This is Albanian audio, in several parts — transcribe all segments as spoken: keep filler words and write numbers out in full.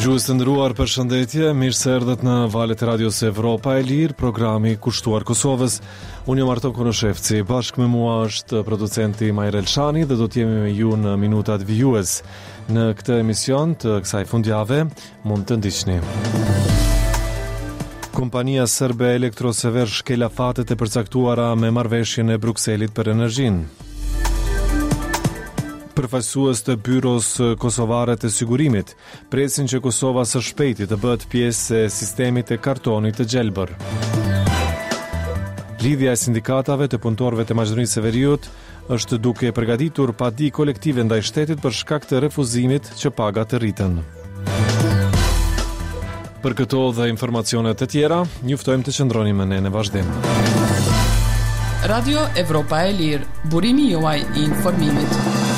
Dëgjues të nderuar, përshëndetje, mirë se erdhët në valët e radios Evropa e Lirë, programi kushtuar Kosovës. Unë jam Arto Konoshevci, bashkë me mua është producenti Majrel Elshani dhe do të jemi me ju në minutat vijues. Në këtë emision të kësaj fundjave mund të ndiqni. Kompania serbe Elektrosever shkel afatet e përcaktuara me marrëveshjen e Brukselit për energjinë. Përfaqësues të byros kosovare të sigurimit presin që Kosova së shpejti të bëhet pjesë e sistemit të kartonit të gjelbër. Lidhja e sindikatave të punëtorëve të Maqedonisë së Veriut është duke përgatitur padi kolektive ndaj shtetit për shkak të refuzimit që pagat të rriten. Për këto dhe informacionet të tjera, njoftojmë të qëndroni me ne në vazhdim. Radio Evropa e Lirë, burimi juaj i informimit.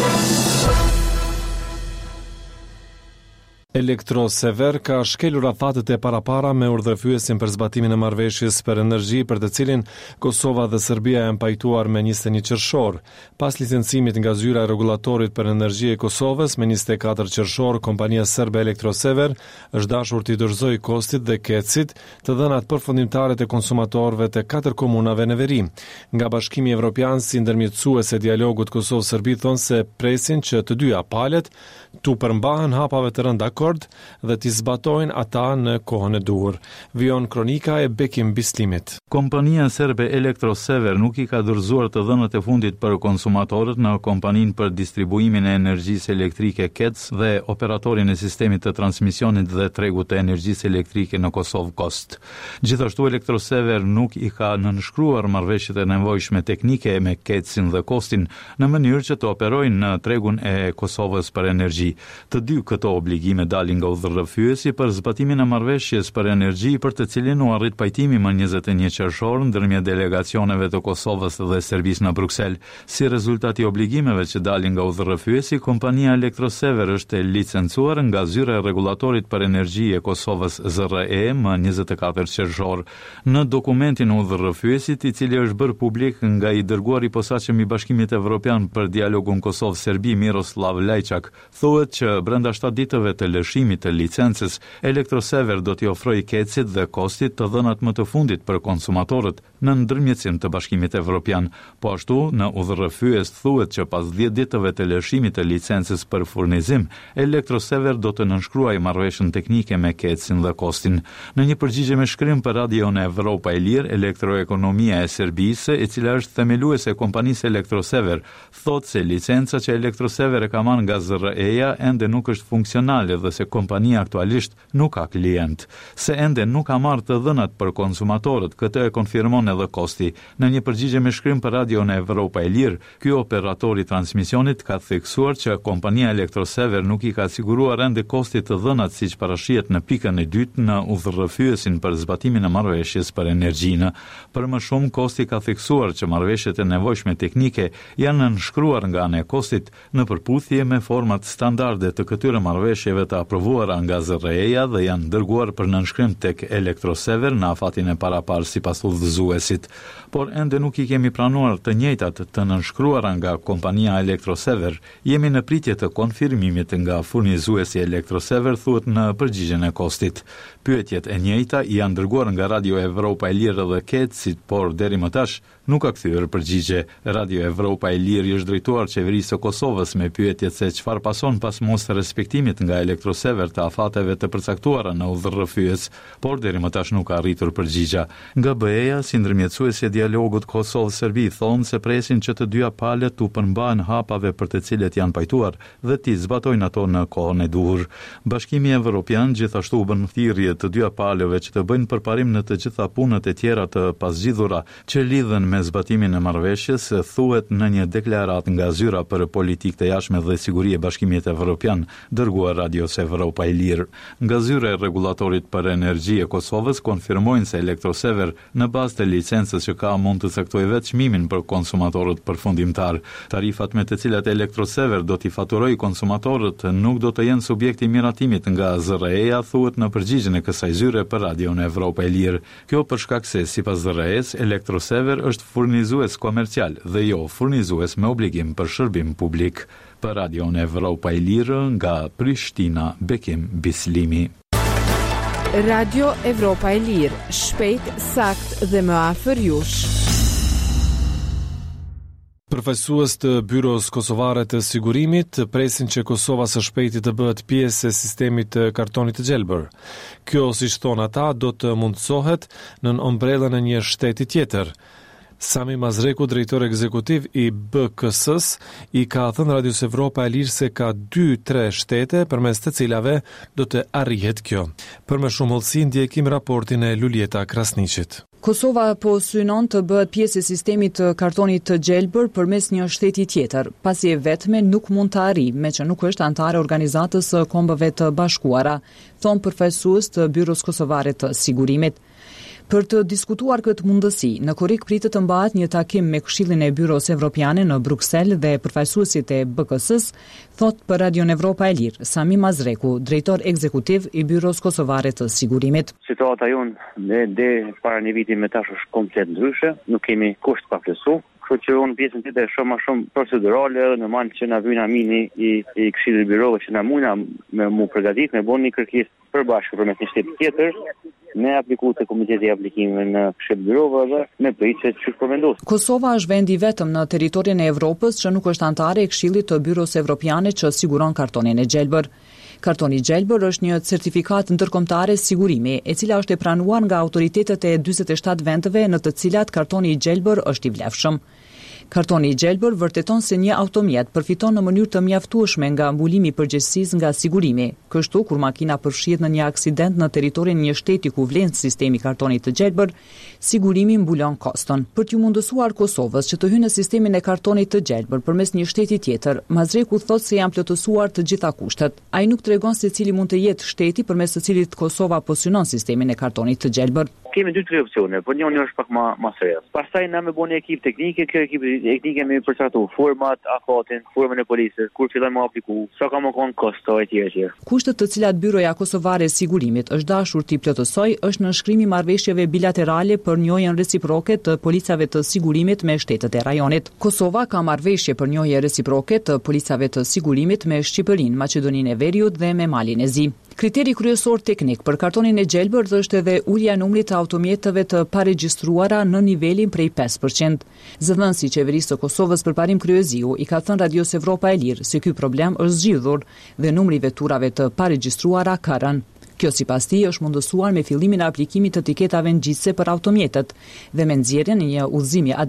Elektrosever ka shkelur afatet e parapara me urdhërfyesin për zbatimin e marrëveshjes për energji për të cilin Kosova dhe Serbia janë pajtuar me njëzet e një qershor. Pas licencimit nga zyra e rregullatorit për energji e Kosovës me njëzet e katër qershor, kompania serbe Elektrosever është dashur t'i dorëzojë kostit dhe kecit të dhënat përfundimtare të konsumatorëve të katër komunave në veri. Nga Bashkimi Evropian si ndërmjetësues e dialogut Kosovë-Serbi thonë se presin që të dyja palët tu përmbahen hapave të rënda dhe t'i zbatojnë ata në kohën e duhur. Vion kronika e Bekim Bislimit. Kompania serbe Elektrosever nuk i ka dorëzuar të dhënat e fundit për konsumatorët në kompaninë për distribuimin e energjisë elektrike K E D S dhe operatorin e sistemit të transmisionit dhe tregut të energjisë elektrike në Kosovë Kost. Gjithashtu Elektrosever nuk i ka nënshkruar marrëveshjet e nevojshme teknike me K E D S-in dhe Kostin në mënyrë që të operojnë në tregun e Kosovës për energji. Të dy këto obligime dalin nga udhërrëfyesi për zbatimin e marrëveshjes për energji për të cilin u arrit pajtimi më njëzet e një qershor ndërmjet delegacioneve të Kosovës dhe Serbisë në Bruksel. Si rezultat i obligimeve që dalin nga udhërrëfyesi, kompania Elektrosever është licencuar nga zyra e rregullatorit për energji e Kosovës Z R E më njëzet e katër qershor. Në dokumentin e udhërrëfyesit, i cili është bërë publik nga i dërguari i posaçëm i Bashkimit Evropian për dialogun Kosovë-Serbi Miroslav Lajçak, thuhet që brenda shtatë ditëve të lëshimit të licencës, Elektrosever do t'i ofrojë K E D S-it dhe Kostit të dhënat më të fundit për konsumatorët në ndërmjetësim të Bashkimit Evropian. Po ashtu, në udhërrëfyes thuhet që pas dhjetë ditëve të lëshimit të licencës për furnizim, Elektrosever do të nënshkruajë marrëveshjen teknike me K E D S-in dhe Kostin. Në një përgjigje me shkrim për Radion e Evropa e Lirë, Elektroekonomia e Serbisë, e cila është themeluese e kompanisë Elektrosever, thotë se licenca që Elektrosever e ka marrë nga Z R E-ja ende nuk është funksionale dhe se kompania aktualisht nuk ka klient. Se ende nuk ka marrë të dhënat për konsumatorët, këtë e konfirmon edhe Kosti. Në një përgjigje me shkrim për Radion e Evropa e Lirë, ky operator i transmisionit ka theksuar që kompania Elektrosever nuk i ka siguruar ende Kostit të dhënat siç parashihet në pikën e dytë në udhërrëfyesin për zbatimin e marrëveshjes për energjinë. Për më shumë, Kosti ka theksuar që marrëveshjet e nevojshme teknike janë nënshkruar nga ana e Kostit në përputhje me format standarde të këtyre marrëveshjeve të aprovuara nga Z R E-ja dhe janë dërguar për nënshkrim tek Elektrosever në afatin e paraparë sipas udhëzuesit. Por ende nuk i kemi pranuar të njëjtat të nënshkruara nga kompania Elektrosever. Jemi në pritje të konfirmimit nga furnizuesi Elektrosever, thuhet në përgjigjen e Kostit. Pyetjet e njëjta janë dërguar nga Radio Evropa e Lirë dhe K E D S-it, por deri më tash nuk ka kthyer përgjigje. Radio Evropa e Lirë është drejtuar qeverisë së Kosovës me pyetjet se çfarë pason pas mos respektimit nga Elektrosever të afateve të përcaktuara në udhërrëfyes, por deri më tash nuk ka arritur përgjigja. Nga B E-ja, si ndërmjetësuesi e dialogut Kosovë-Serbi, thonë se presin që të dyja palët u përmbahen hapave për të cilet janë pajtuar dhe t'i zbatojnë ato në kohën e duhur. Bashkimi Evropian gjithashtu u bën thirrje të dyja palëve që të bëjnë përparim në të gjitha punët e tjera të pasgjidhura që lidhen me zbatimin e marrëveshjes, thuhet në një deklaratë nga zyra për politikë të jashtme dhe siguri e Bashkimit Evropian, dërguar Radios Evropa e Lirë. Nga zyra e rregullatorit për energji e Kosovës konfirmojnë se Elektrosever në bazë të licencës që ka mund të caktojë vetë çmimin për konsumatorët përfundimtar. Tarifat me të cilat Electrosever do t'i faturojë konsumatorët nuk do të jenë subjekti miratimit nga Z R E-ja, thuhet në përgjigjen e kësaj zyre për Radion Evropa e Lirë. Kjo për shkak se sipas Z R E-s, Electrosever është furnizues komercial dhe jo furnizues me obligim për shërbim publik. Për Radion Evropa e Lirë nga Prishtina, Bekim Bislimi. Radio Evropa e Lirë, shpejt, sakt dhe më afër jush. Përfaqësues të Byros Kosovare të Sigurimit presin që Kosova së shpejti të bëhet pjesë e sistemit të kartonit të gjelbër. Kjo, siç thonë ata, do të mundsohet në ombrellën e një shteti tjetër. Sami Mazreku, drejtor ekzekutiv i B K S-s, i ka thënë Radios Evropa e Lirë se ka dy tre shtete përmes të cilave do të arrihet kjo. Për më shumë hollësi ndjekim raportin e Lulieta Krasniqit. Kosova po synon të bëhet pjesë e sistemit të kartonit të gjelbër përmes një shteti tjetër, pasi e vetme nuk mund të arrijë, me që nuk është antare organizatës së Kombëve të Bashkuara, thon përfaqësues të Byros Kosovare të Sigurimit. Për të diskutuar këtë mundësi, në Korrik pritet të mbahet një takim me Këshillin e Byros Evropiane në Bruksel dhe përfaqësuesit e B K S-s, thot për Radion Evropa e Lirë, Sami Mazreku, drejtor ekzekutiv i Byros Kosovare të Sigurimit. Situata jonë dhe, dhe para një viti me tash është komplet ndryshe, nuk kemi kusht pa plotësuar. Kështu që unë pjesën tjetër është shumë më shumë procedurale edhe në manë që na vjen amini i, i Këshillit Byrove që na muna me mu përgatit, me bën një kërkesë përbashkë përmes një shteti tjetër, me apliku të komiteti aplikime në Këshill Byrove dhe me pritje që përmendos. Kosova është vendi vetëm në territorin e Evropës që nuk është antare e Këshillit të Byros Evropiane që siguron kartonin e gjelbër. Kartoni gjelbër është një certifikat ndërkombëtare sigurimi, e cila është e pranuar nga autoritetet e dyzet e shtatë vendeve në të cilat kartoni i gjelbër është i vlefshëm. Kartoni i gjelbër vërteton se një automjet përfiton në mënyrë të mjaftueshme nga mbulimi i përgjegjësisë nga sigurimi. Kështu, kur makina përfshihet në një aksident në territorin e një shteti ku vlen sistemi kartonit të gjelbër, sigurimi mbulon koston. Për t'ju mundësuar Kosovës që të hyjë në sistemin e kartonit të gjelbër përmes një shteti tjetër, Mazreku thotë se janë plotësuar të gjitha kushtet. Ai nuk tregon se cili mund të jetë shteti përmes të cilit Kosova po synon sistemin e kartonit të gjelbër. Kemi dy tre opsione, por njëri është pak më më serioz. Pastaj na me bën një ekip teknike, kjo ekip teknike me përcaktuar format, afatin, formën e policës, kur fillojmë të apliku, sa ka më kon kosto etj etj. Kushtet të cilat Byroja Kosovare e Sigurimit është dashur t'i plotësoj është nënshkrimi i marrëveshjeve bilaterale për njohjen reciproke të policave të sigurimit me shtetet e rajonit. Kosova ka marrëveshje për njohje reciproke të policave të sigurimit me Shqipërinë, Maqedoninë e Veriut dhe me Malin e Zi. Kriteri kryesor teknik për kartonin e gjelbër është edhe ulja e numrit të automjeteve të paregjistruara në nivelin prej pesë përqind. Zëdhënësi i Qeverisë së Kosovës Përparim Kryeziu i ka thënë Radios Evropa e Lirë se ky problem është zgjidhur dhe numri i veturave të paregjistruara ka rënë. Kjo sipas tij është mundësuar me fillimin e aplikimit të etiketave ngjitse për automjetet dhe me nxjerrjen e një udhëzimi